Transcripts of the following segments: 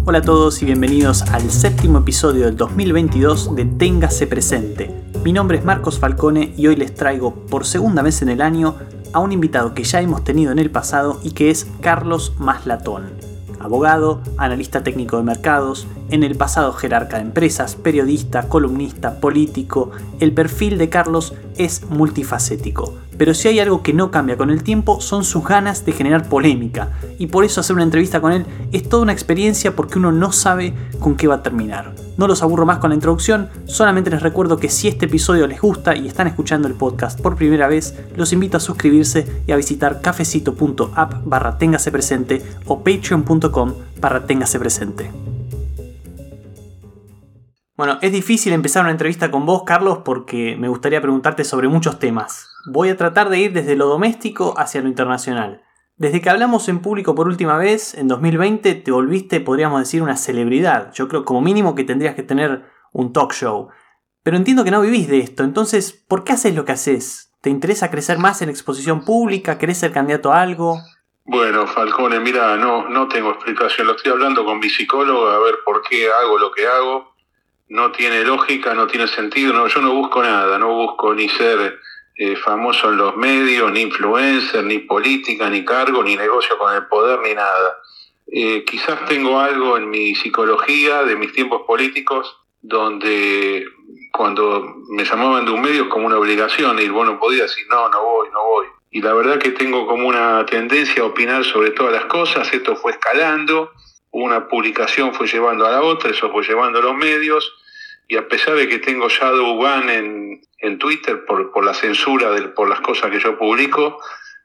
Hola a todos y bienvenidos al séptimo episodio del 2022 de Téngase Presente. Mi nombre es Marcos Falcone y hoy les traigo por segunda vez en el año a un invitado que ya hemos tenido en el pasado y que es Carlos Maslatón. Abogado, analista técnico de mercados, en el pasado jerarca de empresas, periodista, columnista, político. El perfil de Carlos es multifacético, pero si hay algo que no cambia con el tiempo son sus ganas de generar polémica, y por eso hacer una entrevista con él es toda una experiencia porque uno no sabe con qué va a terminar. No los aburro más con la introducción, solamente les recuerdo que si este episodio les gusta y están escuchando el podcast por primera vez, los invito a suscribirse y a visitar cafecito.app/téngasepresente o patreon.com/téngasepresente. Bueno, es difícil empezar una entrevista con vos, Carlos, porque me gustaría preguntarte sobre muchos temas. Voy a tratar de ir desde lo doméstico hacia lo internacional. Desde que hablamos en público por última vez, en 2020, te volviste, podríamos decir, una celebridad. Yo creo como mínimo que tendrías que tener un talk show. Pero entiendo que no vivís de esto, entonces, ¿por qué haces lo que haces? ¿Te interesa crecer más en exposición pública? ¿Querés ser candidato a algo? Bueno, Falcone, mira, no tengo explicación. Lo estoy hablando con mi psicólogo a ver por qué hago lo que hago. No tiene lógica, no tiene sentido. No, yo no busco nada, no busco ni ser famoso en los medios, ni influencer, ni política, ni cargo, ni negocio con el poder, ni nada. Quizás tengo algo en mi psicología de mis tiempos políticos, donde cuando me llamaban de un medio es como una obligación ir, vos no podías decir no voy. Y la verdad que tengo como una tendencia a opinar sobre todas las cosas. Esto fue escalando, una publicación fue llevando a la otra, eso fue llevando a los medios, y a pesar de que tengo shadow ban en Twitter por la censura, por las cosas que yo publico,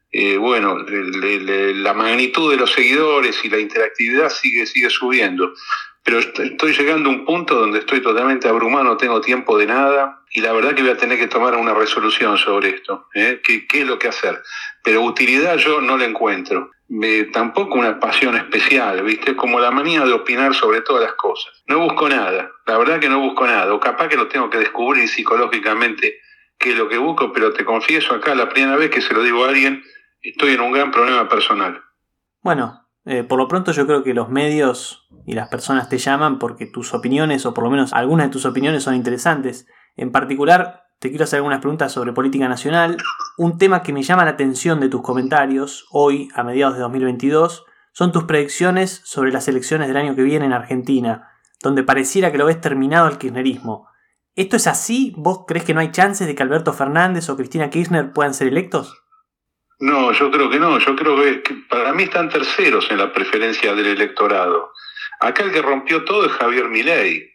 la magnitud de los seguidores y la interactividad sigue subiendo. Pero estoy llegando a un punto donde estoy totalmente abrumado, no tengo tiempo de nada, y la verdad que voy a tener que tomar una resolución sobre esto, ¿Qué es lo que hacer? Pero utilidad yo no la encuentro. Tampoco una pasión especial, ¿viste? Como la manía de opinar sobre todas las cosas. No busco nada, la verdad que no busco nada, o capaz que lo tengo que descubrir psicológicamente qué es lo que busco, pero te confieso acá, la primera vez que se lo digo a alguien, estoy en un gran problema personal. Bueno, por lo pronto yo creo que los medios y las personas te llaman porque tus opiniones, o por lo menos algunas de tus opiniones, son interesantes. En particular, te quiero hacer algunas preguntas sobre política nacional. Un tema que me llama la atención de tus comentarios hoy, a mediados de 2022, son tus predicciones sobre las elecciones del año que viene en Argentina, donde pareciera que lo ves terminado el kirchnerismo. ¿Esto es así? ¿Vos crees que no hay chances de que Alberto Fernández o Cristina Kirchner puedan ser electos? No, yo creo que no. Yo creo que para mí están terceros en la preferencia del electorado. Acá el que rompió todo es Javier Milei.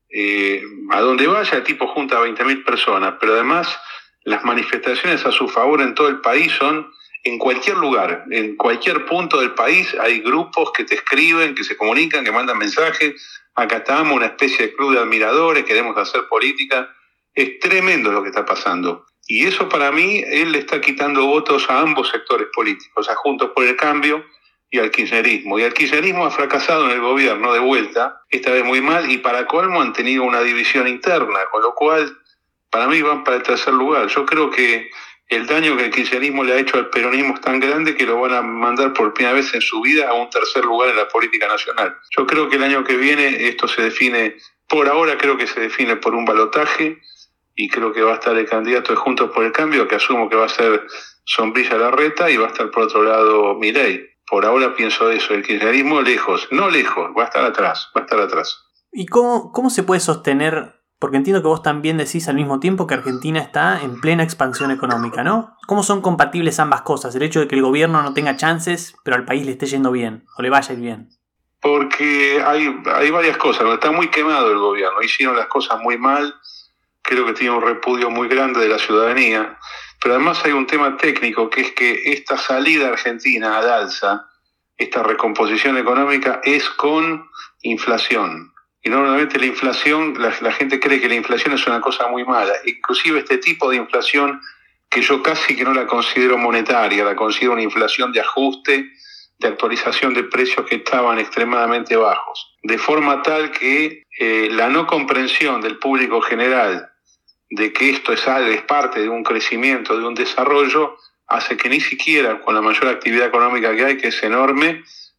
A donde vaya el tipo junta a 20.000 personas, pero además las manifestaciones a su favor en todo el país son en cualquier lugar, en cualquier punto del país hay grupos que te escriben, que se comunican, que mandan mensajes. Acá estamos, una especie de club de admiradores, queremos hacer política. Es tremendo lo que está pasando. Y eso para mí, él le está quitando votos a ambos sectores políticos, a Juntos por el Cambio y al kirchnerismo. Y el kirchnerismo ha fracasado en el gobierno de vuelta, esta vez muy mal, y para colmo han tenido una división interna, con lo cual para mí van para el tercer lugar. Yo creo que el daño que el kirchnerismo le ha hecho al peronismo es tan grande que lo van a mandar por primera vez en su vida a un tercer lugar en la política nacional. Yo creo que el año que viene esto se define, por ahora creo que se define por un balotaje, y creo que va a estar el candidato de Juntos por el Cambio, que asumo que va a ser Sombrilla Larreta, y va a estar por otro lado Milei. Por ahora pienso eso, el kirchnerismo lejos, va a estar atrás. ¿Y cómo se puede sostener? Porque entiendo que vos también decís al mismo tiempo que Argentina está en plena expansión económica, ¿no? ¿Cómo son compatibles ambas cosas? El hecho de que el gobierno no tenga chances, pero al país le esté yendo bien, o le vaya a ir bien. Porque hay varias cosas, está muy quemado el gobierno, hicieron las cosas muy mal, creo que tiene un repudio muy grande de la ciudadanía, pero además hay un tema técnico, que es que esta salida argentina al alza, esta recomposición económica, es con inflación. Y normalmente la inflación, la gente cree que la inflación es una cosa muy mala. Inclusive este tipo de inflación, que yo casi que no la considero monetaria, la considero una inflación de ajuste, de actualización de precios que estaban extremadamente bajos. De forma tal que la no comprensión del público general de que esto es parte de un crecimiento, de un desarrollo, hace que ni siquiera con la mayor actividad económica que hay, que es enorme,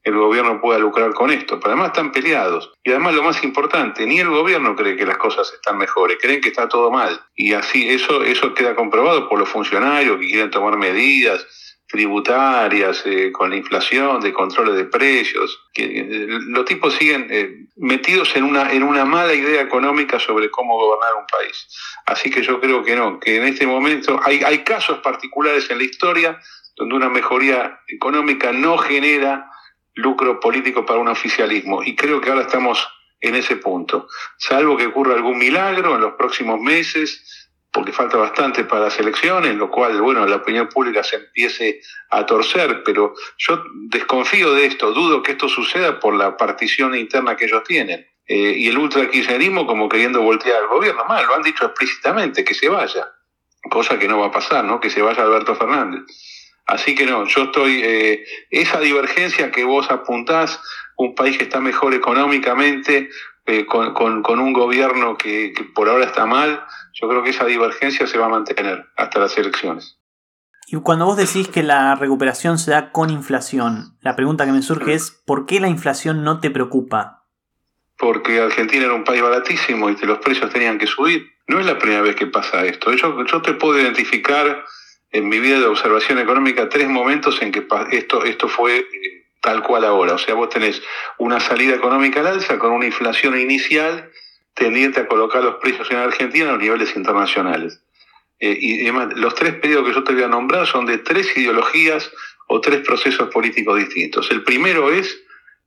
el gobierno pueda lucrar con esto. Pero además están peleados. Y además lo más importante, ni el gobierno cree que las cosas están mejores, creen que está todo mal. Y así eso queda comprobado por los funcionarios que quieren tomar medidas tributarias, con la inflación, de controles de precios, que los tipos siguen metidos en una mala idea económica sobre cómo gobernar un país. Así que yo creo que no, que en este momento hay casos particulares en la historia donde una mejoría económica no genera lucro político para un oficialismo, y creo que ahora estamos en ese punto, salvo que ocurra algún milagro en los próximos meses, porque falta bastante para las elecciones, lo cual, bueno, la opinión pública se empiece a torcer, pero yo desconfío de esto, dudo que esto suceda por la partición interna que ellos tienen. Y el ultrakirchnerismo como queriendo voltear al gobierno, mal, lo han dicho explícitamente, que se vaya, cosa que no va a pasar, ¿no? Que se vaya Alberto Fernández. Así que no, yo estoy, esa divergencia que vos apuntás, un país que está mejor económicamente, con un gobierno que por ahora está mal, yo creo que esa divergencia se va a mantener hasta las elecciones. Y cuando vos decís que la recuperación se da con inflación, la pregunta que me surge es, ¿por qué la inflación no te preocupa? Porque Argentina era un país baratísimo y que los precios tenían que subir. No es la primera vez que pasa esto. Yo te puedo identificar en mi vida de observación económica 3 momentos en que esto fue tal cual ahora. O sea, vos tenés una salida económica al alza con una inflación inicial tendiente a colocar los precios en Argentina a los niveles internacionales. Y además, los 3 periodos que yo te voy a nombrar son de 3 ideologías o 3 procesos políticos distintos. El primero es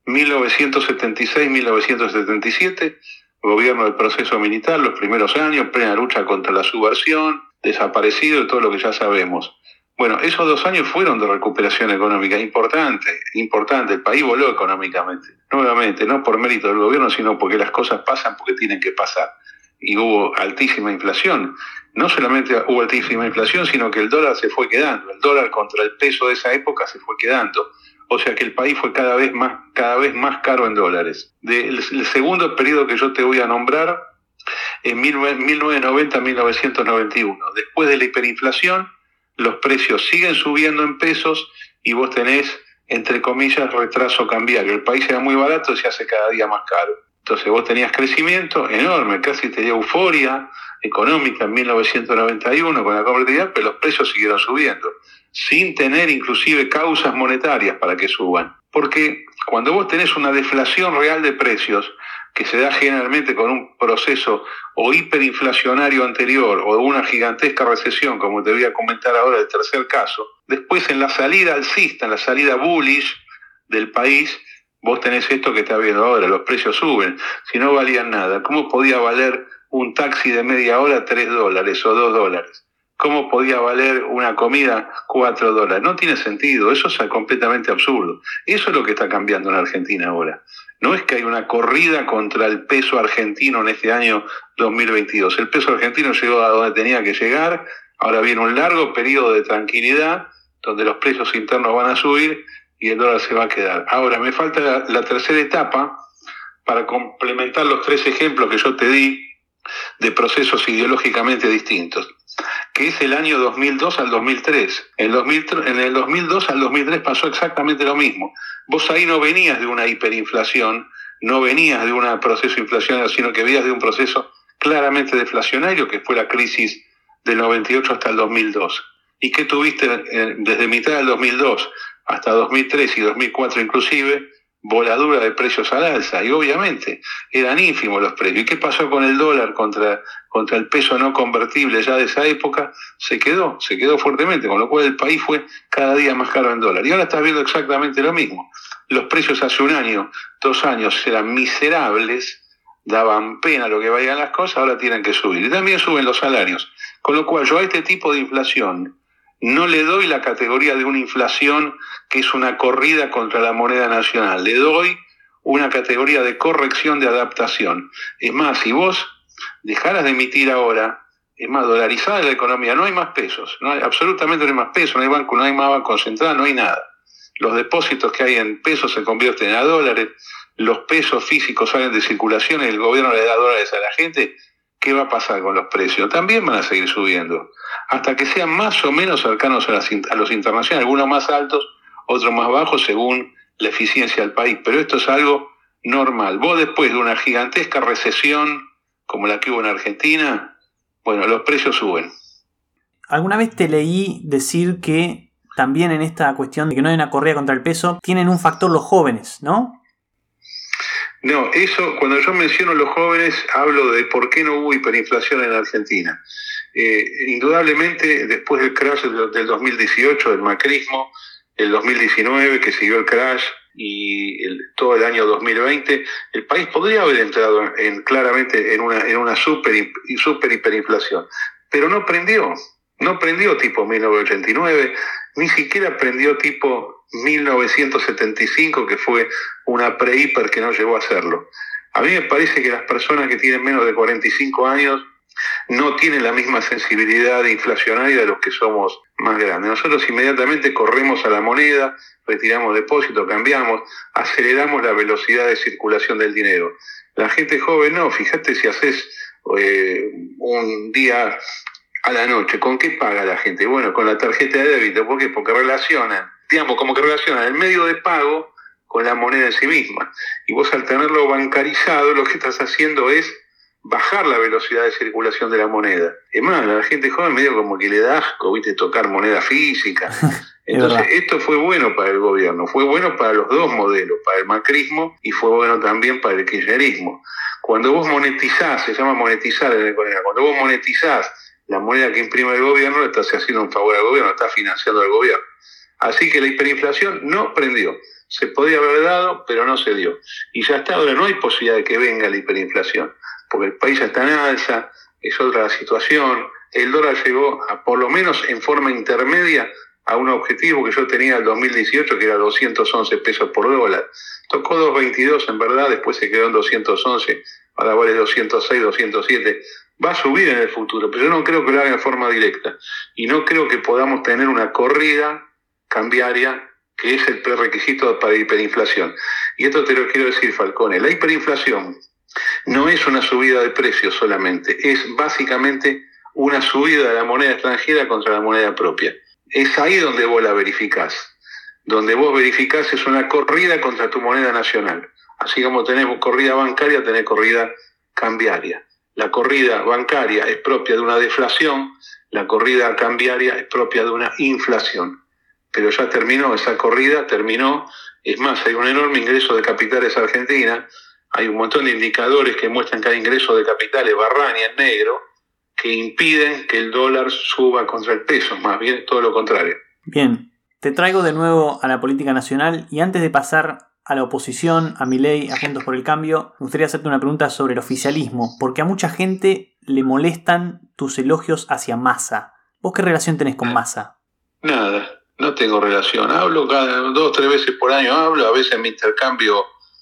1976-1977, gobierno del proceso militar, los primeros años, plena lucha contra la subversión, desaparecido y todo lo que ya sabemos. Bueno, esos 2 años fueron de recuperación económica importante, el país voló económicamente, nuevamente, no por mérito del gobierno, sino porque las cosas pasan porque tienen que pasar. Y hubo altísima inflación. No solamente hubo altísima inflación, sino que el dólar se fue quedando, el dólar contra el peso de esa época se fue quedando. O sea que el país fue cada vez más caro en dólares. El segundo periodo que yo te voy a nombrar, en 1990-1991, después de la hiperinflación, los precios siguen subiendo en pesos y vos tenés, entre comillas, retraso cambiario. El país era muy barato y se hace cada día más caro. Entonces vos tenías crecimiento enorme, casi tenía euforia económica en 1991 con la convertibilidad, pero los precios siguieron subiendo, sin tener inclusive causas monetarias para que suban. Porque cuando vos tenés una deflación real de precios, que se da generalmente con un proceso o hiperinflacionario anterior o una gigantesca recesión, como te voy a comentar ahora el tercer caso, después en la salida alcista, en la salida bullish del país, vos tenés esto que está viendo ahora, los precios suben. Si no valían nada, ¿cómo podía valer un taxi de media hora $3 o $2? ¿Cómo podía valer una comida $4? No tiene sentido, eso es completamente absurdo. Eso es lo que está cambiando en Argentina ahora. No es que hay una corrida contra el peso argentino en este año 2022. El peso argentino llegó a donde tenía que llegar, ahora viene un largo periodo de tranquilidad, donde los precios internos van a subir y el dólar se va a quedar. Ahora, me falta la tercera etapa para complementar los 3 ejemplos que yo te di de procesos ideológicamente distintos, que es el año 2002 al 2003. En el 2002 al 2003 pasó exactamente lo mismo. Vos ahí no venías de una hiperinflación, no venías de un proceso inflacionario, sino que venías de un proceso claramente deflacionario, que fue la crisis del 98 hasta el 2002. ¿Y qué tuviste desde mitad del 2002 hasta 2003 y 2004 inclusive? Voladura de precios al alza, y obviamente eran ínfimos los precios. ¿Y qué pasó con el dólar contra el peso no convertible ya de esa época? Se quedó fuertemente, con lo cual el país fue cada día más caro en dólar. Y ahora estás viendo exactamente lo mismo. Los precios hace 1 año, 2 años eran miserables, daban pena lo que vayan las cosas, ahora tienen que subir. Y también suben los salarios. Con lo cual yo a este tipo de inflación no le doy la categoría de una inflación que es una corrida contra la moneda nacional. Le doy una categoría de corrección, de adaptación. Es más, si vos dejaras de emitir ahora, es más, dolarizada la economía, no hay más pesos, absolutamente no hay más pesos, no hay banco, no hay más banco central, no hay nada. Los depósitos que hay en pesos se convierten a dólares, los pesos físicos salen de circulación y el gobierno le da dólares a la gente. ¿Qué va a pasar con los precios? También van a seguir subiendo, hasta que sean más o menos cercanos a los internacionales, algunos más altos, otros más bajos, según la eficiencia del país, pero esto es algo normal. Vos después de una gigantesca recesión como la que hubo en Argentina, bueno, los precios suben. Alguna vez te leí decir que también en esta cuestión de que no hay una corrida contra el peso, tienen un factor los jóvenes, ¿no? No, eso, cuando yo menciono los jóvenes, hablo de por qué no hubo hiperinflación en Argentina. Indudablemente, después del crash del 2018, del macrismo, el 2019, que siguió el crash, y todo el año 2020, el país podría haber entrado claramente en una super hiperinflación, pero no prendió tipo 1989, ni siquiera prendió tipo 1975, que fue una pre-hiper que no llegó a hacerlo. A mí me parece que las personas que tienen menos de 45 años no tienen la misma sensibilidad inflacionaria de los que somos más grandes. Nosotros inmediatamente corremos a la moneda, retiramos depósito, cambiamos, aceleramos la velocidad de circulación del dinero. La gente joven no, fíjate si haces un día a la noche, ¿con qué paga la gente? Bueno, con la tarjeta de débito. ¿Por qué? Porque relacionan el medio de pago con la moneda en sí misma. Y vos al tenerlo bancarizado, lo que estás haciendo es bajar la velocidad de circulación de la moneda. Es más, a la gente joven medio como que le da asco, ¿viste? Tocar moneda física. Entonces, esto fue bueno para el gobierno, fue bueno para los dos modelos, para el macrismo y fue bueno también para el kirchnerismo. Cuando vos monetizás, se llama monetizar en economía, cuando vos monetizás la moneda que imprime el gobierno, le estás haciendo un favor al gobierno, estás financiando al gobierno. Así que la hiperinflación no prendió. Se podía haber dado, pero no se dio. Y ya hasta ahora no hay posibilidad de que venga la hiperinflación, porque el país ya está en alza, es otra la situación. El dólar llegó, por lo menos en forma intermedia, a un objetivo que yo tenía en el 2018, que era 211 pesos por dólar. Tocó 2.22 en verdad, después se quedó en 211, ahora vale 206, 207. Va a subir en el futuro, pero yo no creo que lo haga de forma directa. Y no creo que podamos tener una corrida cambiaria, que es el prerequisito para la hiperinflación. Y esto te lo quiero decir, Falcone. La hiperinflación no es una subida de precios solamente, es básicamente una subida de la moneda extranjera contra la moneda propia. Es ahí donde vos la verificás. Donde vos verificás es una corrida contra tu moneda nacional. Así como tenemos corrida bancaria, tenés corrida cambiaria. La corrida bancaria es propia de una deflación, la corrida cambiaria es propia de una inflación. Pero ya terminó, esa corrida terminó. Es más, hay un enorme ingreso de capitales a Argentina, hay un montón de indicadores que muestran que hay ingreso de capitales Barrani en negro, que impiden que el dólar suba contra el peso, más bien todo lo contrario. Bien, te traigo de nuevo a la política nacional y antes de pasar a la oposición, a Milei, a Juntos por el Cambio, me gustaría hacerte una pregunta sobre el oficialismo, porque a mucha gente le molestan tus elogios hacia Massa. ¿Vos qué relación tenés con Massa? Nada, no tengo relación. Hablo cada 2 o 3 veces por año, a veces me intercambio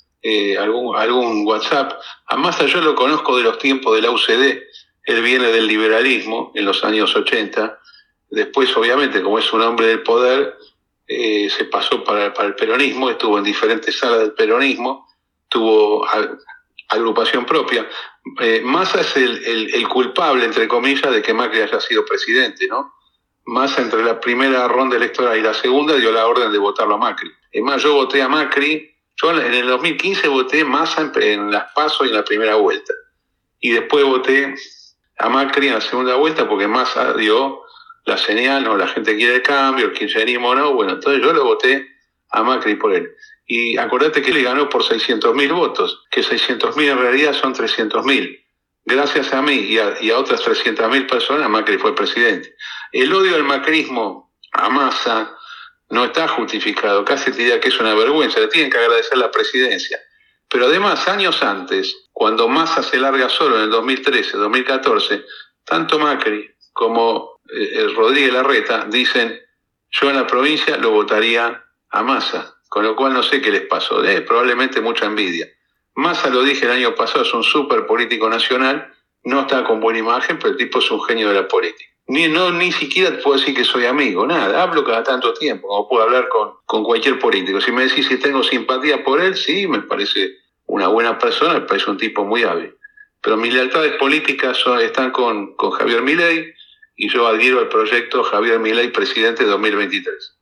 algún WhatsApp. A Massa yo lo conozco de los tiempos de la UCD. Él viene del liberalismo en los años 80. Después, obviamente, como es un hombre del poder, se pasó para el peronismo, estuvo en diferentes salas del peronismo, tuvo agrupación propia. Massa es el culpable, entre comillas, de que Macri haya sido presidente, ¿no? Massa, entre la primera ronda electoral y la segunda, dio la orden de votarlo a Macri. Es más, yo voté a Macri, yo en el 2015 voté Massa en las PASO y en la primera vuelta. Y después voté a Macri en la segunda vuelta porque Massa dio la señal, no, la gente quiere el cambio, el kirchnerismo no, bueno, entonces yo lo voté a Macri por él. Y acordate que le ganó por 600.000 votos, que 600.000 en realidad son 300.000. Gracias a mí y a otras 300.000 personas, Macri fue presidente. El odio al macrismo a Massa no está justificado, casi te diría que es una vergüenza, le tienen que agradecer la presidencia. Pero además, años antes, cuando Massa se larga solo en el 2013, 2014, tanto Macri como Rodríguez Larreta dicen, yo en la provincia lo votaría a Massa, con lo cual no sé qué les pasó, probablemente mucha envidia. Massa, lo dije el año pasado, es un súper político nacional, no está con buena imagen, pero el tipo es un genio de la política. Ni siquiera puedo decir que soy amigo, nada, hablo cada tanto tiempo, como puedo hablar con cualquier político. Si me decís si tengo simpatía por él, sí, me parece una buena persona, me parece un tipo muy hábil. Pero mis lealtades políticas están con Javier Milei, y yo adhiero al proyecto Javier Milei, presidente 2023.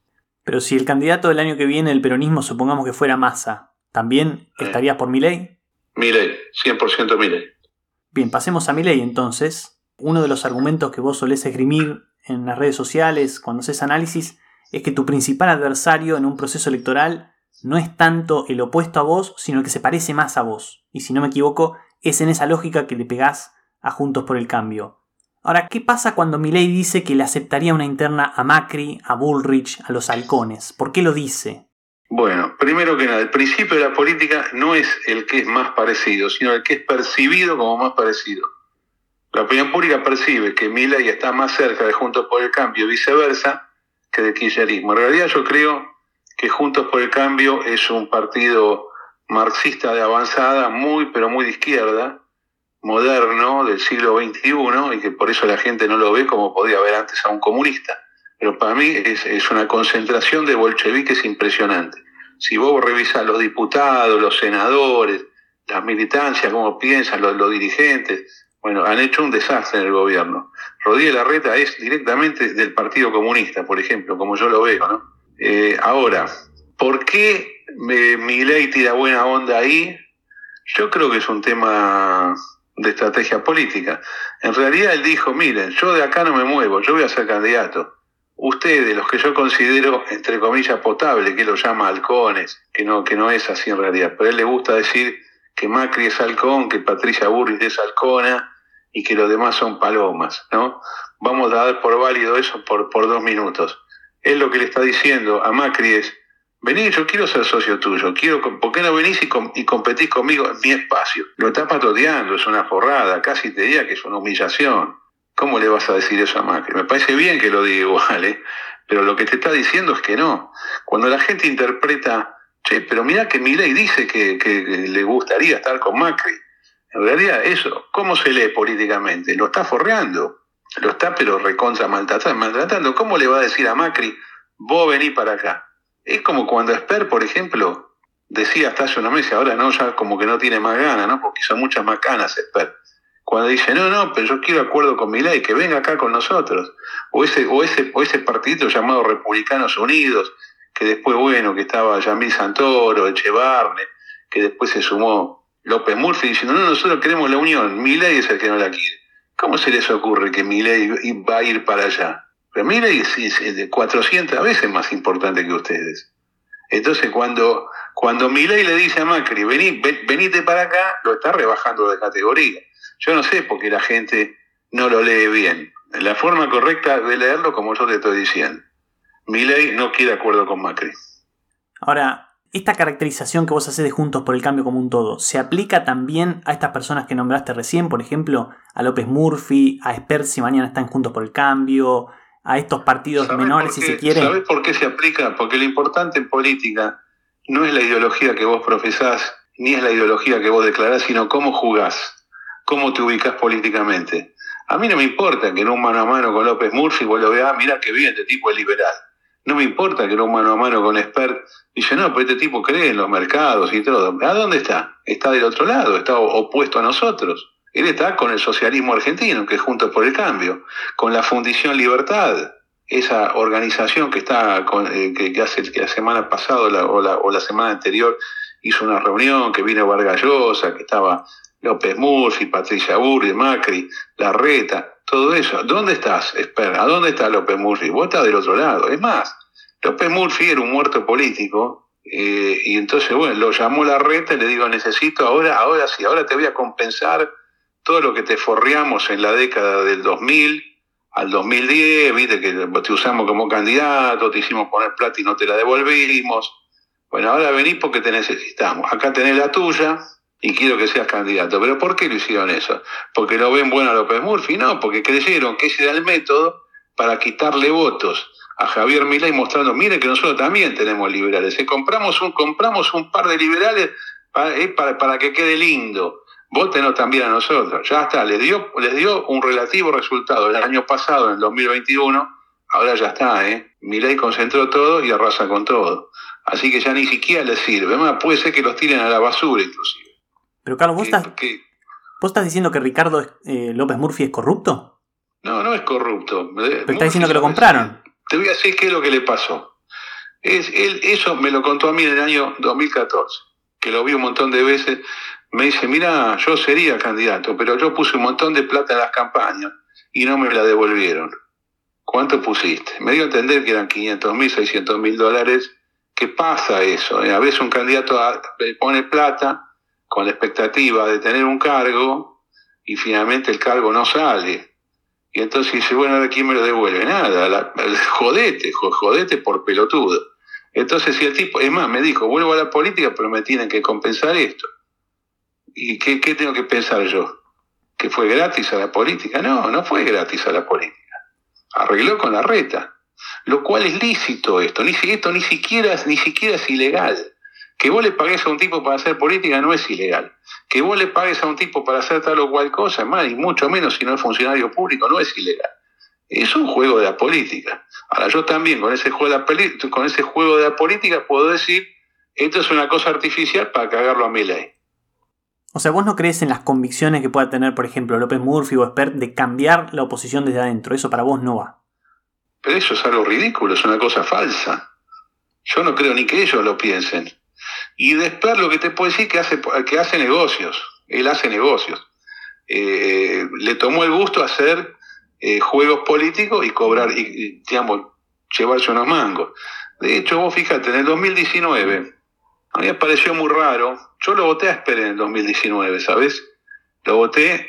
Pero si el candidato del año que viene del peronismo, supongamos que fuera Massa, ¿también estarías por Milei? Milei, 100% Milei. Bien, pasemos a Milei entonces. Uno de los argumentos que vos solés esgrimir en las redes sociales cuando haces análisis es que tu principal adversario en un proceso electoral no es tanto el opuesto a vos, sino el que se parece más a vos. Y si no me equivoco, es en esa lógica que le pegás a Juntos por el Cambio. Ahora, ¿qué pasa cuando Milei dice que le aceptaría una interna a Macri, a Bullrich, a los halcones? ¿Por qué lo dice? Bueno, primero que nada, el principio de la política no es el que es más parecido, sino el que es percibido como más parecido. La opinión pública percibe que Milei está más cerca de Juntos por el Cambio y viceversa que del kirchnerismo. En realidad yo creo que Juntos por el Cambio es un partido marxista de avanzada, muy pero muy de izquierda, moderno, del siglo XXI, y que por eso la gente no lo ve como podía ver antes a un comunista. Pero para mí es una concentración de bolcheviques impresionante. Si vos revisás los diputados, los senadores, las militancias, cómo piensan los dirigentes, bueno, han hecho un desastre en el gobierno. Rodríguez Larreta es directamente del Partido Comunista, por ejemplo, como yo lo veo, ¿no? Ahora, ¿por qué Milei tira buena onda ahí? Yo creo que es un tema de estrategia política. En realidad él dijo, miren, yo de acá no me muevo, yo voy a ser candidato. Ustedes, los que yo considero, entre comillas, potable, que él lo llama halcones, que no es así en realidad, pero a él le gusta decir que Macri es halcón, que Patricia Bullrich es halcona y que los demás son palomas, ¿no? Vamos a dar por válido eso por 2 minutos. Él lo que le está diciendo a Macri es, vení, yo quiero ser socio tuyo, ¿por qué no venís y competís conmigo en mi espacio? Lo está patoteando, es una forrada, casi te diría que es una humillación. ¿Cómo le vas a decir eso a Macri? Me parece bien que lo diga igual, pero lo que te está diciendo es que no. Cuando la gente interpreta, che, pero mirá que Milei dice que le gustaría estar con Macri. En realidad eso, ¿cómo se lee políticamente? Lo está forreando, lo está pero recontra maltratando. ¿Cómo le va a decir a Macri, vos vení para acá? Es como cuando Esper, por ejemplo, decía hasta hace unos meses, ahora no, ya como que no tiene más ganas, ¿no? Porque hizo muchas más ganas Esper. Cuando dice, no, pero yo quiero acuerdo con Milei, que venga acá con nosotros. O ese partidito llamado Republicanos Unidos, que después, bueno, que estaba Yamil Santoro, Echevarne, que después se sumó López Murphy diciendo, no, nosotros queremos la unión, Milei es el que no la quiere. ¿Cómo se les ocurre que Milei va a ir para allá? Pero Milei es de 400 veces más importante que ustedes. Entonces, cuando Milei le dice a Macri, venite para acá, lo está rebajando de categoría. Yo no sé por qué la gente no lo lee bien. La forma correcta de leerlo, como yo te estoy diciendo. Milei no quiere acuerdo con Macri. Ahora, esta caracterización que vos hacés de Juntos por el Cambio como un todo, ¿se aplica también a estas personas que nombraste recién? Por ejemplo, a López Murphy, a Esper si mañana están Juntos por el Cambio, a estos partidos menores, si se quiere. ¿Sabés por qué se aplica? Porque lo importante en política no es la ideología que vos profesás, ni es la ideología que vos declarás, sino cómo jugás, cómo te ubicás políticamente. A mí no me importa que en un mano a mano con López Murphy vos lo veas, mirá qué bien, este tipo es liberal. No me importa que en un mano a mano con Esper dice, no, pero este tipo cree en los mercados y todo. ¿A dónde está? Está del otro lado, está opuesto a nosotros. Él está con el socialismo argentino, que es Juntos por el Cambio, con la Fundición Libertad, esa organización que está que la semana pasada o la semana anterior hizo una reunión, que vino Vargas Llosa, que estaba López Murphy, Patricia Bullrich, Macri, Larreta, todo eso. ¿Dónde estás, Esper? ¿A dónde está López Murphy? Vos estás del otro lado. Es más, López Murphy era un muerto político, y entonces, bueno, lo llamó Larreta y le digo, necesito ahora sí, ahora te voy a compensar todo lo que te forreamos en la década del 2000 al 2010, viste que te usamos como candidato, te hicimos poner plata y no te la devolvimos. Bueno, ahora venís porque te necesitamos. Acá tenés la tuya y quiero que seas candidato. ¿Pero por qué lo hicieron eso? ¿Porque lo ven bueno a López Murphy? No, porque creyeron que ese era el método para quitarle votos a Javier Milei mostrando, mire que nosotros también tenemos liberales. Compramos un par de liberales para que quede lindo. Vótenos también a nosotros. Ya está, les dio un relativo resultado el año pasado, en el 2021, ahora ya está, Milei concentró todo y arrasa con todo. Así que ya ni siquiera les sirve. Además, puede ser que los tiren a la basura, inclusive. Pero Carlos, ¿vos estás diciendo que Ricardo López Murphy es corrupto? No es corrupto. Pero está diciendo que lo compraron. Te voy a decir qué es lo que le pasó. Eso me lo contó a mí en el año 2014, que lo vi un montón de veces. Me dice, mira, yo sería candidato, pero yo puse un montón de plata en las campañas y no me la devolvieron. ¿Cuánto pusiste? Me dio a entender que eran 500.000, 600.000 dólares. ¿Qué pasa eso? A veces un candidato pone plata con la expectativa de tener un cargo y finalmente el cargo no sale. Y entonces dice, bueno, ¿a quién me lo devuelve? Nada, jodete por pelotudo. Entonces, si el tipo, es más, me dijo, vuelvo a la política, pero me tienen que compensar esto. ¿Y qué tengo que pensar yo? ¿Que fue gratis a la política? No, no fue gratis a la política. Arregló con la reta. Lo cual es lícito esto ni siquiera es ilegal. Que vos le pagues a un tipo para hacer política no es ilegal. Que vos le pagues a un tipo para hacer tal o cual cosa, más y mucho menos si no es funcionario público, no es ilegal. Es un juego de la política. Ahora yo también con ese juego de la política puedo decir, esto es una cosa artificial para cagarlo a Milei. O sea, vos no crees en las convicciones que pueda tener, por ejemplo, López Murphy o Espert de cambiar la oposición desde adentro. Eso para vos no va. Pero eso es algo ridículo, es una cosa falsa. Yo no creo ni que ellos lo piensen. Y de Espert lo que te puedo decir que hace negocios. Él hace negocios. Le tomó el gusto a hacer juegos políticos y cobrar, digamos, llevarse unos mangos. De hecho, vos fíjate, en el 2019, a mí me pareció muy raro. Yo lo voté a Espert en el 2019, ¿sabes? Lo voté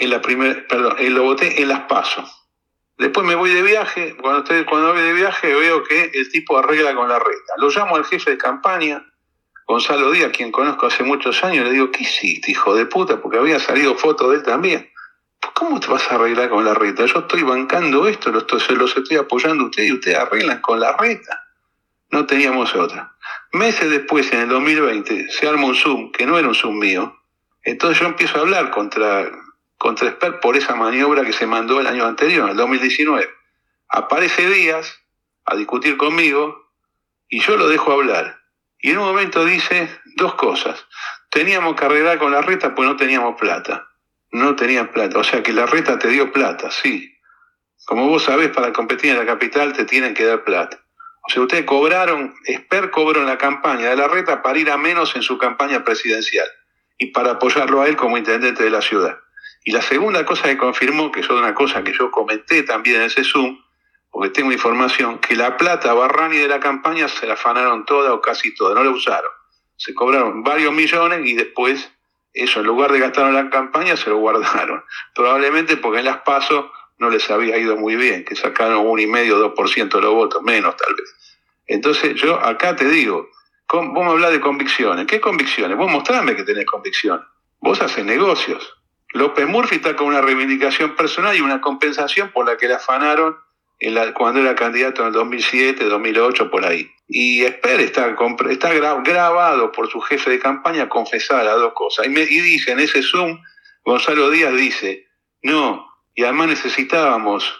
lo voté en las PASO. Después me voy de viaje, cuando voy de viaje veo que el tipo arregla con la reta. Lo llamo al jefe de campaña, Gonzalo Díaz, quien conozco hace muchos años, le digo, ¿qué hiciste, hijo de puta? Porque había salido fotos de él también. ¿Cómo te vas a arreglar con la reta? Yo estoy bancando esto, se los estoy apoyando a ustedes y ustedes arreglan con la reta. No teníamos otra. Meses después, en el 2020, se arma un Zoom, que no era un Zoom mío. Entonces yo empiezo a hablar contra Espert por esa maniobra que se mandó el año anterior, en el 2019. Aparece Díaz a discutir conmigo y yo lo dejo hablar. Y en un momento dice dos cosas. Teníamos que arreglar con la reta pues no teníamos plata. No tenían plata. O sea que la reta te dio plata, sí. Como vos sabés, para competir en la capital te tienen que dar plata. O sea, ustedes Espert cobró en la campaña de la reta para ir a menos en su campaña presidencial y para apoyarlo a él como intendente de la ciudad. Y la segunda cosa que confirmó, que es una cosa que yo comenté también en ese Zoom, porque tengo información, que la plata Barrani de la campaña se la afanaron toda o casi toda, no la usaron. Se cobraron varios millones y después, eso, en lugar de gastarlo en la campaña, se lo guardaron. Probablemente porque en las PASO no les había ido muy bien, que sacaron 1,5, 2% de los votos, menos tal vez. Entonces yo acá te digo, vos me hablás de convicciones. ¿Qué convicciones? Vos mostrame que tenés convicciones. Vos haces negocios. López Murphy está con una reivindicación personal y una compensación por la que le afanaron cuando era candidato en el 2007, 2008, por ahí. Y Espert está grabado por su jefe de campaña a confesar las dos cosas. Y dice en ese Zoom, Gonzalo Díaz dice, no, y además necesitábamos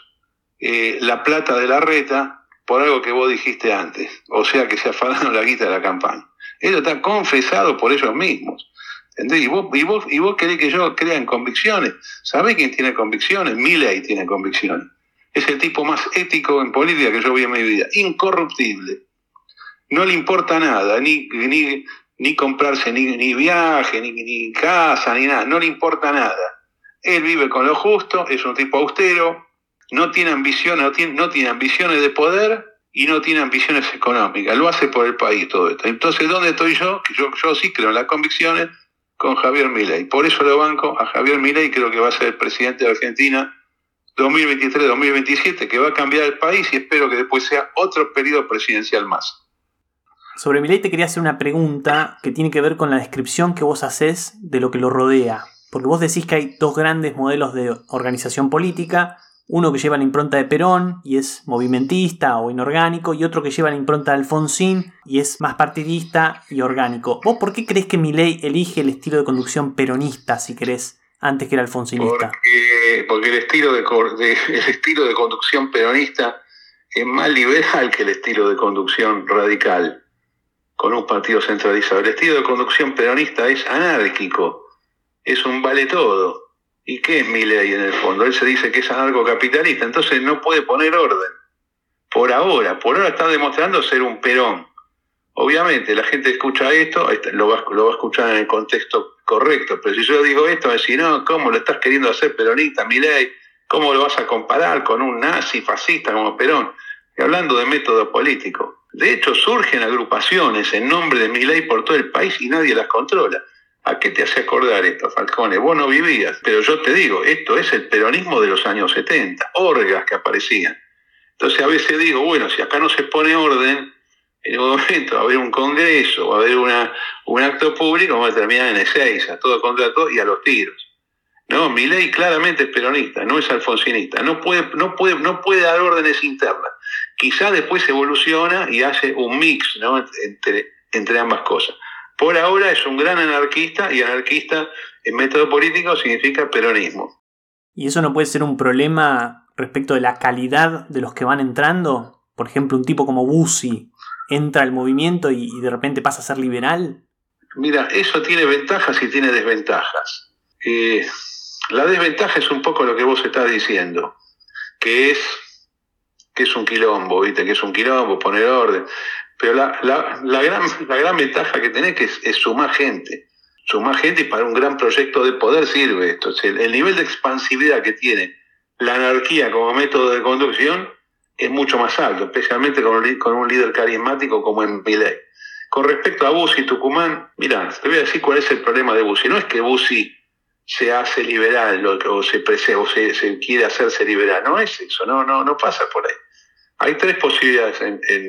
la plata de la reta por algo que vos dijiste antes. O sea que se afanaron la guita de la campaña. Eso está confesado por ellos mismos. ¿Entendés? Y vos querés que yo crea en convicciones. ¿Sabés quién tiene convicciones? Milei tiene convicciones. Es el tipo más ético en política que yo vi en mi vida. Incorruptible. No le importa nada, ni comprarse ni viaje, ni casa, ni nada. No le importa nada. Él vive con lo justo, es un tipo austero, no tiene ambiciones de poder y no tiene ambiciones económicas. Lo hace por el país todo esto. Entonces, ¿dónde estoy yo? Que yo sí creo en las convicciones con Javier Milei. Por eso lo banco a Javier Milei, creo que va a ser el presidente de Argentina 2023-2027, que va a cambiar el país y espero que después sea otro periodo presidencial más. Sobre Milei te quería hacer una pregunta que tiene que ver con la descripción que vos hacés de lo que lo rodea. Porque vos decís que hay dos grandes modelos de organización política, uno que lleva la impronta de Perón y es movimentista o inorgánico, y otro que lleva la impronta de Alfonsín y es más partidista y orgánico. ¿Vos por qué creés que Milei elige el estilo de conducción peronista, si querés, antes que el alfonsinista? Porque el estilo de conducción peronista es más liberal que el estilo de conducción radical, con un partido centralizado. El estilo de conducción peronista es anárquico, es un vale todo. ¿Y qué es Milei en el fondo? Él se dice que es anarcocapitalista, entonces no puede poner orden. Por ahora está demostrando ser un Perón. Obviamente la gente escucha esto, lo va a escuchar en el contexto correcto, pero si yo digo esto, va a decir, no, ¿cómo lo estás queriendo hacer peronista, Milei? ¿Cómo lo vas a comparar con un nazi fascista como Perón? Y hablando de método político. De hecho, surgen agrupaciones en nombre de Milei por todo el país y nadie las controla. ¿A qué te hace acordar esto, Falcone? Vos no vivías, pero yo te digo, esto es el peronismo de los años 70, orgas que aparecían. Entonces a veces digo, bueno, si acá no se pone orden, en un momento va a haber un congreso, va a haber un acto público, va a terminar en Ezeiza, todo contra todo y a los tiros. No, Milei claramente es peronista, no es alfonsinista, no puede dar órdenes internas. Quizá después evoluciona y hace un mix, ¿no?, entre ambas cosas. Por ahora es un gran anarquista, y anarquista en método político significa peronismo. ¿Y eso no puede ser un problema respecto de la calidad de los que van entrando? Por ejemplo, un tipo como Bussi entra al movimiento y de repente pasa a ser liberal. Mira, eso tiene ventajas y tiene desventajas. La desventaja es un poco lo que vos estás diciendo, que es un quilombo, ¿viste? Que es un quilombo, poner orden. Pero la gran ventaja que tenés es sumar gente. Sumar gente, y para un gran proyecto de poder sirve esto. El nivel de expansividad que tiene la anarquía como método de conducción es mucho más alto, especialmente con un líder carismático como en Milei. Con respecto a Bussi y Tucumán, mirá, te voy a decir cuál es el problema de Bussi. No es que Bussi se hace liberal o se quiere hacerse liberal, no es eso, no pasa por ahí. Hay tres posibilidades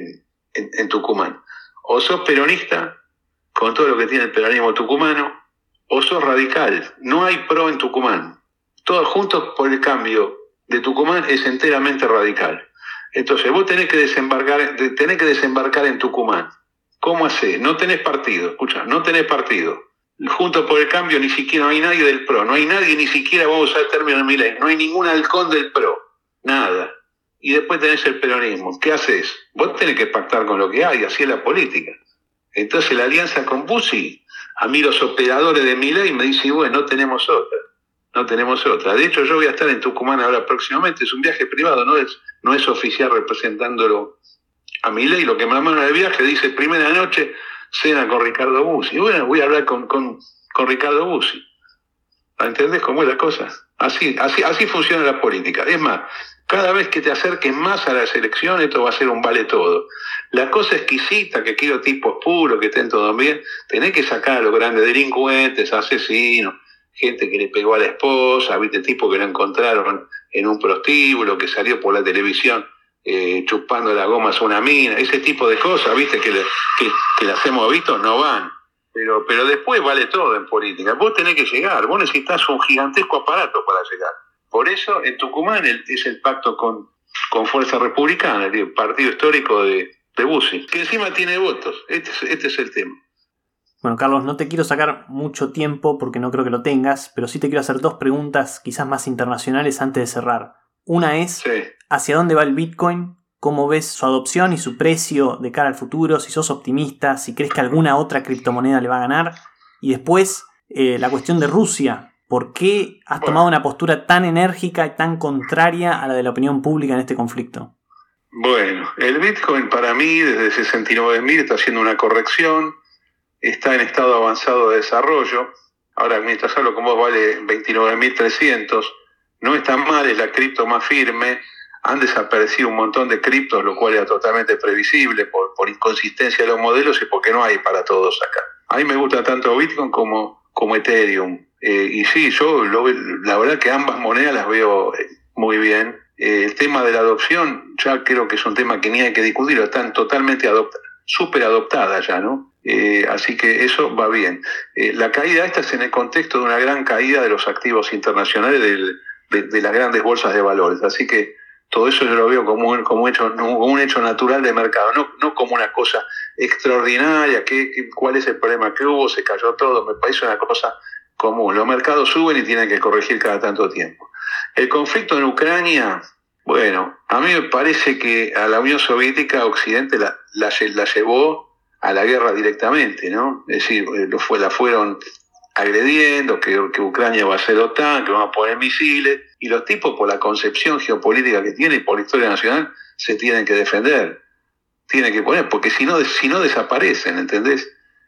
en Tucumán. O sos peronista, con todo lo que tiene el peronismo tucumano, o sos radical. No hay pro en Tucumán. Todos juntos por el cambio de Tucumán es enteramente radical. Entonces vos tenés que desembarcar en Tucumán. ¿Cómo hacés? No tenés partido, escucha, no tenés partido. Juntos por el cambio ni siquiera no hay nadie del PRO, no hay nadie, ni siquiera, vamos a usar el término de Milei, no hay ningún halcón del PRO, nada. Y después tenés el peronismo. ¿Qué haces? Vos tenés que pactar con lo que hay, así es la política. Entonces la alianza con Bussi, a mí los operadores de Milei me dicen, bueno, no tenemos otra. De hecho, yo voy a estar en Tucumán ahora próximamente, es un viaje privado, no es oficial representándolo a Milei. Lo que me mandaron el viaje dice, primera noche, cena con Ricardo Bussi. Bueno, voy a hablar con Ricardo Bussi. ¿Entendés cómo es la cosa? Así funciona la política. Es más, cada vez que te acerques más a las elecciones, esto va a ser un vale todo. La cosa exquisita, que quiero tipos puros, que estén todos bien, tenés que sacar a los grandes delincuentes, asesinos, gente que le pegó a la esposa, viste, tipo que lo encontraron en un prostíbulo, que salió por la televisión chupando las gomas a una mina, ese tipo de cosas, viste, que las hemos visto, no van. Pero después vale todo en política. Vos tenés que llegar, vos necesitas un gigantesco aparato para llegar. Por eso en Tucumán es el pacto con Fuerza Republicana, el partido histórico de Bussi, que encima tiene votos. Este es el tema. Bueno, Carlos, no te quiero sacar mucho tiempo porque no creo que lo tengas, pero sí te quiero hacer dos preguntas quizás más internacionales antes de cerrar. Una es, sí. ¿Hacia dónde va el Bitcoin? ¿Cómo ves su adopción y su precio de cara al futuro? Si sos optimista, si crees que alguna otra criptomoneda le va a ganar. Y después, la cuestión de Rusia. ¿Por qué has tomado una postura tan enérgica y tan contraria a la de la opinión pública en este conflicto? Bueno, el Bitcoin para mí desde 69.000 está haciendo una corrección, está en estado avanzado de desarrollo. Ahora, mientras hablo con vos, vale 29.300. No está mal, es la cripto más firme. Han desaparecido un montón de criptos, lo cual era totalmente previsible por inconsistencia de los modelos y porque no hay para todos acá. A mí me gusta tanto Bitcoin como Ethereum. Y sí, la verdad que ambas monedas las veo muy bien. El tema de la adopción, ya creo que es un tema que ni hay que discutir, están totalmente súper adoptadas ya, ¿no? Así que eso va bien. La caída esta es en el contexto de una gran caída de los activos internacionales de las grandes bolsas de valores. Así que todo eso yo lo veo como un hecho natural de mercado, no como una cosa extraordinaria. ¿Cuál es el problema que hubo? Se cayó todo, me parece una cosa común. Los mercados suben y tienen que corregir cada tanto tiempo. El conflicto en Ucrania, bueno, a mí me parece que a la Unión Soviética Occidente la llevó a la guerra directamente, ¿no? Es decir, la fueron agrediendo, que Ucrania va a ser OTAN, que van a poner misiles, y los tipos, por la concepción geopolítica que tiene y por la historia nacional, se tienen que defender, tienen que poner, porque si no desaparecen, ¿entendés?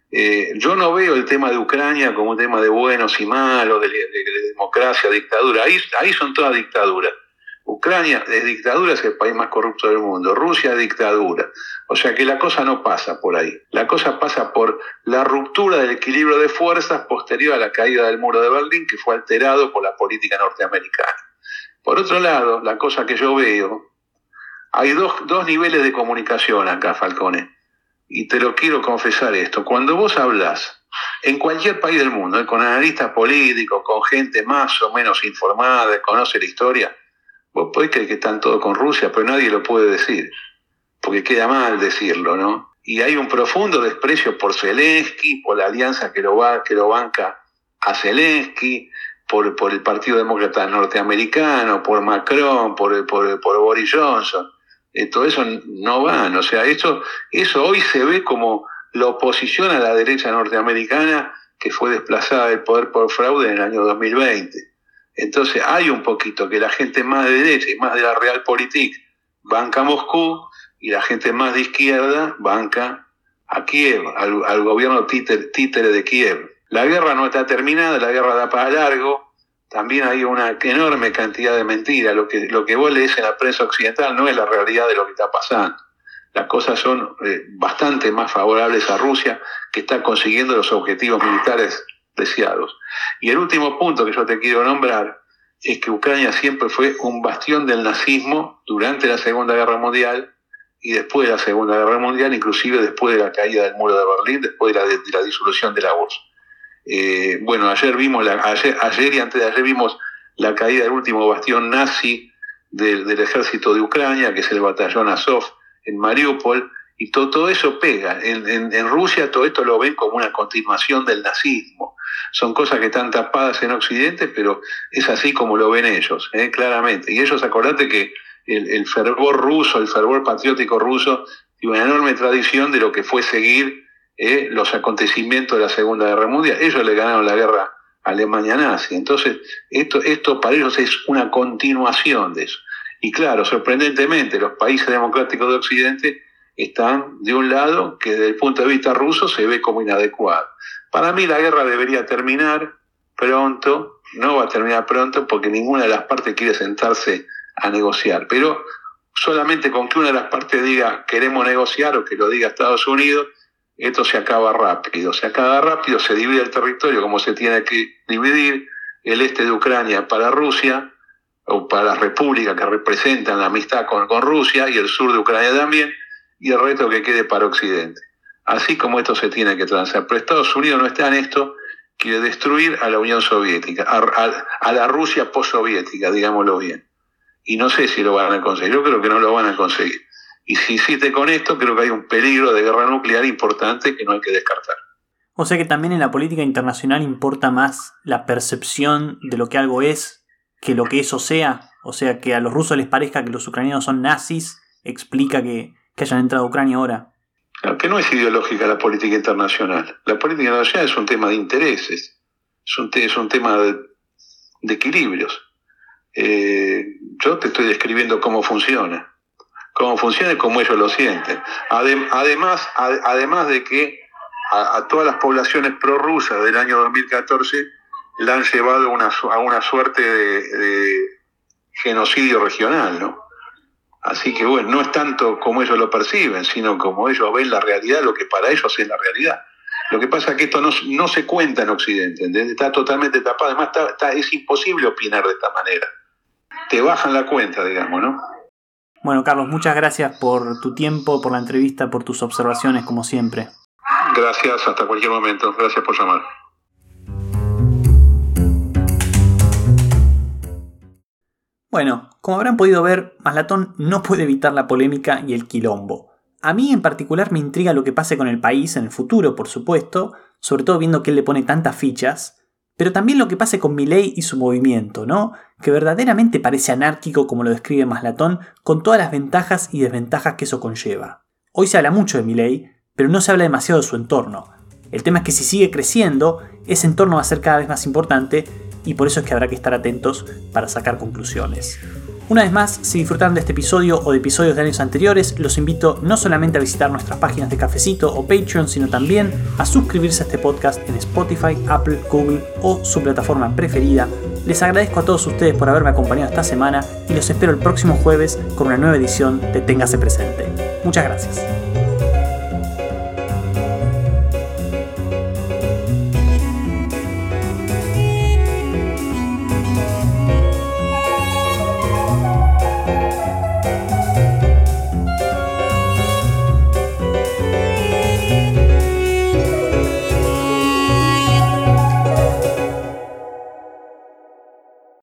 Yo no veo el tema de Ucrania como un tema de buenos y malos, de democracia, dictadura. Ahí son todas dictaduras. Ucrania es dictadura, es el país más corrupto del mundo. Rusia es dictadura. O sea que la cosa no pasa por ahí. La cosa pasa por la ruptura del equilibrio de fuerzas posterior a la caída del muro de Berlín, que fue alterado por la política norteamericana. Por otro lado, la cosa que yo veo, hay dos niveles de comunicación acá, Falcone. Y te lo quiero confesar esto. Cuando vos hablás en cualquier país del mundo, con analistas políticos, con gente más o menos informada, que conoce la historia, vos podés creer que están todos con Rusia, pero nadie lo puede decir, porque queda mal decirlo, ¿no? Y hay un profundo desprecio por Zelensky, por la alianza que lo banca a Zelensky, por el Partido Demócrata Norteamericano, por Macron, por Boris Johnson. Todo eso no van, o sea, eso hoy se ve como la oposición a la derecha norteamericana que fue desplazada del poder por fraude en el año 2020. Entonces hay un poquito que la gente más de derecha y más de la Realpolitik banca a Moscú y la gente más de izquierda banca a Kiev, al gobierno títere de Kiev. La guerra no está terminada, la guerra da para largo. También hay una enorme cantidad de mentiras. Lo que vos lees en la prensa occidental no es la realidad de lo que está pasando. Las cosas son bastante más favorables a Rusia, que está consiguiendo los objetivos militares deseados. Y el último punto que yo te quiero nombrar es que Ucrania siempre fue un bastión del nazismo durante la Segunda Guerra Mundial y después de la Segunda Guerra Mundial, inclusive después de la caída del muro de Berlín, después de la disolución de la URSS. Bueno, ayer y antes de ayer vimos la caída del último bastión nazi del ejército de Ucrania, que es el batallón Azov en Mariupol, y todo eso pega. En Rusia todo esto lo ven como una continuación del nazismo. Son cosas que están tapadas en Occidente, pero es así como lo ven ellos, claramente. Y ellos, acordate que el fervor ruso, el fervor patriótico ruso, tiene una enorme tradición de lo que fue seguir los acontecimientos de la Segunda Guerra Mundial. Ellos le ganaron la guerra a Alemania nazi. Entonces, esto para ellos es una continuación de eso. Y claro, sorprendentemente, los países democráticos de Occidente están de un lado que desde el punto de vista ruso se ve como inadecuado. Para mí la guerra debería terminar pronto, no va a terminar pronto porque ninguna de las partes quiere sentarse a negociar, pero solamente con que una de las partes diga queremos negociar o que lo diga Estados Unidos, esto se acaba rápido, se divide el territorio como se tiene que dividir, el este de Ucrania para Rusia, o para las repúblicas que representan la amistad con Rusia, y el sur de Ucrania también, y el resto que quede para Occidente. Así como esto se tiene que transar. Pero Estados Unidos no está en esto, quiere destruir a la Unión Soviética, a la Rusia postsoviética, digámoslo bien. Y no sé si lo van a conseguir, yo creo que no lo van a conseguir. Y si insiste con esto, creo que hay un peligro de guerra nuclear importante que no hay que descartar. O sea que también en la política internacional importa más la percepción de lo que algo es que lo que eso sea. O sea, que a los rusos les parezca que los ucranianos son nazis, explica que hayan entrado a Ucrania ahora. Claro, que no es ideológica la política internacional. La política internacional es un tema de intereses, es un tema de equilibrios. Yo te estoy describiendo cómo funciona y cómo ellos lo sienten. Además de que a todas las poblaciones prorrusas del año 2014 la han llevado a una suerte de genocidio regional, ¿no? Así que bueno, no es tanto como ellos lo perciben, sino como ellos ven la realidad, lo que para ellos es la realidad. Lo que pasa es que esto no se cuenta en Occidente, ¿entendés? Está totalmente tapado, además es imposible opinar de esta manera. Te bajan la cuenta, digamos, ¿no? Bueno, Carlos, muchas gracias por tu tiempo, por la entrevista, por tus observaciones, como siempre. Gracias, hasta cualquier momento. Gracias por llamar. Bueno, como habrán podido ver, Maslatón no puede evitar la polémica y el quilombo. A mí en particular me intriga lo que pase con el país en el futuro, por supuesto, sobre todo viendo que él le pone tantas fichas, pero también lo que pase con Milei y su movimiento, ¿no? Que verdaderamente parece anárquico como lo describe Maslatón, con todas las ventajas y desventajas que eso conlleva. Hoy se habla mucho de Milei, pero no se habla demasiado de su entorno. El tema es que si sigue creciendo, ese entorno va a ser cada vez más importante y por eso es que habrá que estar atentos para sacar conclusiones. Una vez más, si disfrutaron de este episodio o de episodios de años anteriores, los invito no solamente a visitar nuestras páginas de Cafecito o Patreon, sino también a suscribirse a este podcast en Spotify, Apple, Google o su plataforma preferida. Les agradezco a todos ustedes por haberme acompañado esta semana y los espero el próximo jueves con una nueva edición de Téngase Presente. Muchas gracias.